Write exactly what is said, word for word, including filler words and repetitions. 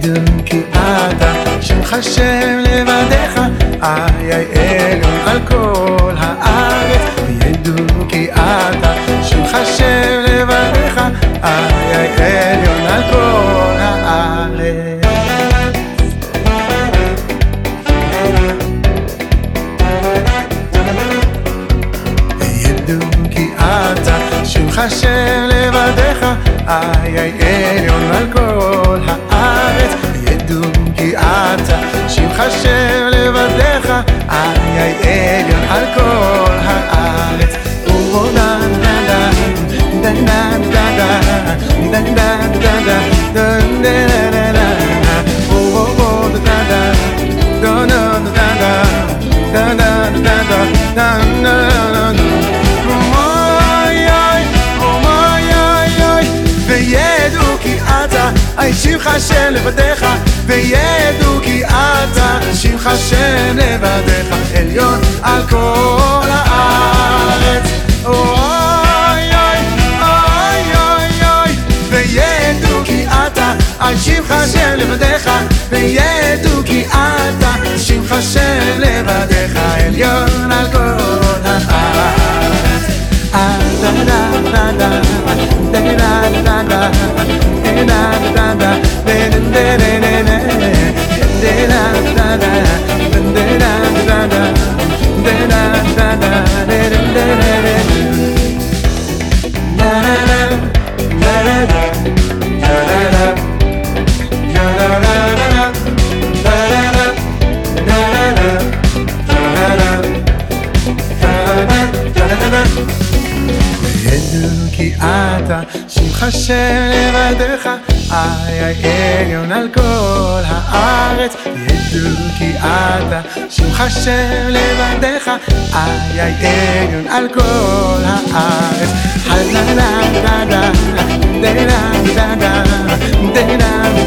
ידעו כי אתה שמך שם לבדך, איי איי עליון על כל הארץ. ידעו כי אתה שמך שם לבדך, איי איי עליון על כל הארץ. ידעו כי אתה שמך שם לבדך, איי איי עליון על כל הארץ. ידעו כי אתה שמך שם לבדך, איי איי עליון על כל הארץ. או דה דה דה דה דה דה דה דה דה דה דה דה דה או או דה דה דה דה דה דה דה דה דה דה דה. וידעו כי אתה שמך שם לבדך, וידעו כי אתה שמך שם לבדך, עליון על כל הארץ. אוי אוי אוי אוי אוי. וידעו כי אתה שמך שם לבדך, וידעו כי אתה שמך שם לבדך, עליון על כל הארץ. da da da da da da da da ידעו כי אתה שמך שם לבדך, איי איי עליון על כל הארץ. ידעו כי אתה שמך שם לבדך, איי איי עליון על כל הארץ. לה לה לה לה לה לה לה לה לה